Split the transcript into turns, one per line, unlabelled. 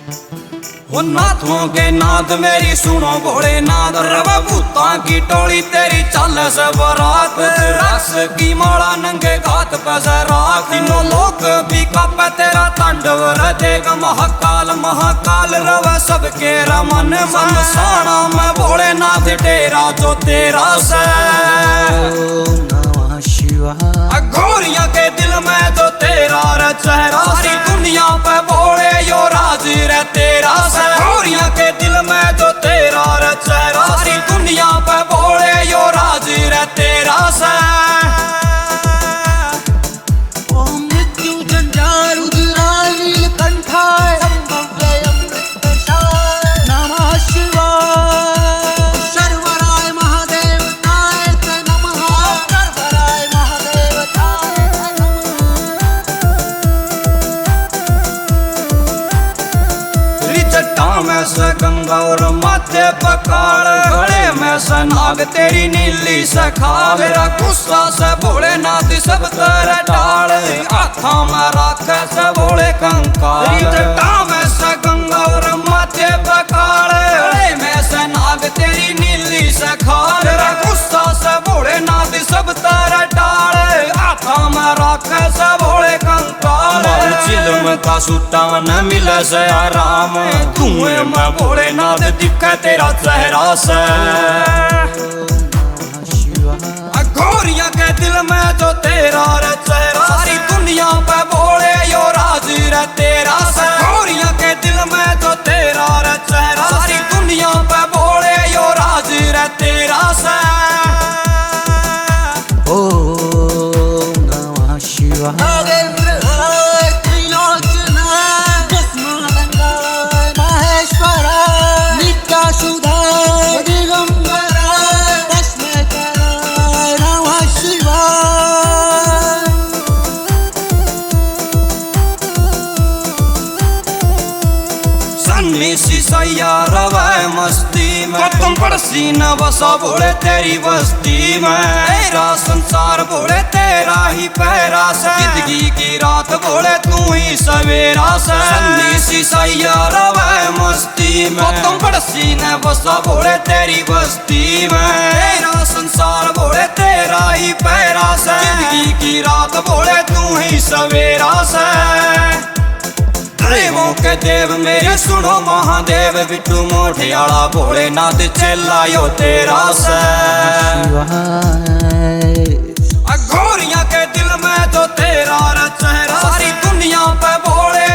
वो नाथों के नाद मेरी सुनो भोले नाद, रव भूतां की टोली तेरी चल से बरात, रस की माला नंगे घात पे से राख, तीनों लोग भी कापे तेरा तांडव रचेगा महाकाल महाकाल, रव सबके रमन मन साणा में भोलेनाथ डेरा जो तेरा से। घोरिया के दिल में जो तेरा रे चेहरा, सारी दुनिया पे भोले यो राज रे तेरा से। घोरिया के दिल में जो तेरा रे चेहरा, सारी दुनिया पे भोले यो राज रे तेरा से।
ओम मृत्यु जंजार रुद्राय नीलकंठाय संभव्य अमृतशाय नमः शिवाय। सर्वराय महादेवताय ते नमः, सर्वराय महादेवताय ते नमः।
रिचट्टा में से गंगा और माथे पकाड़, गले में से नाग तेरी नीली से खाल, मेरा गुस्सा से भोलेनाथ सब कर टाल, हाथा में राखे से भोले कंकाल। रिचट्टा में से गंगा और माथे पकाड़, गले में से नाग तेरी नीली से खाल, मेरा गुस्सा से भोलेनाथ सब तर टाल, हाथा में राखे से भोले कंकाल। चिलम का सूटा न मिले से आराम, धुएं में भोलेनाथ दिखे तेरा चेहरा से। घोरिया के दिल में जो तेरा रे चेहरा, सारी दुनिया पे भोले यो राज रे तेरा से। घोरिया के दिल में जो तेरा रे चेहरा, सारी दुनिया पे भोले यो राज रे तेरा से।
ओम नमः शिवाय। नागेंद्रहाय त्रिलोचनाय भस्मानंदाय महेश्वराय नित्याशुधाय दिगंबराय भस्मेश्वराय नमः शिवाय।
सन्नीसी सैया रवे मस्ती में, तुम पड़सी न बसा भोले तेरी बस्ती में, तेरा संसार भोले तेरा ही पैरा से, जिंदगी की रात भोले तू ही सवेरा से। सन्नीसी सैया रवे मस्ती में, तुम पड़सी न बसा भोले तेरी बस्ती में, तेरा संसार भोले तेरा ही पैरा से, जिंदगी की रात भोले तू ही सवेरा से। देवों के देव मेरे सुनो महादेव, बिट्टू मोठियाला भोलेनाथ चेलायो तेरा से। घोरिया के दिल में जो तेरा रे चेहरा, सारी दुनिया पे भोले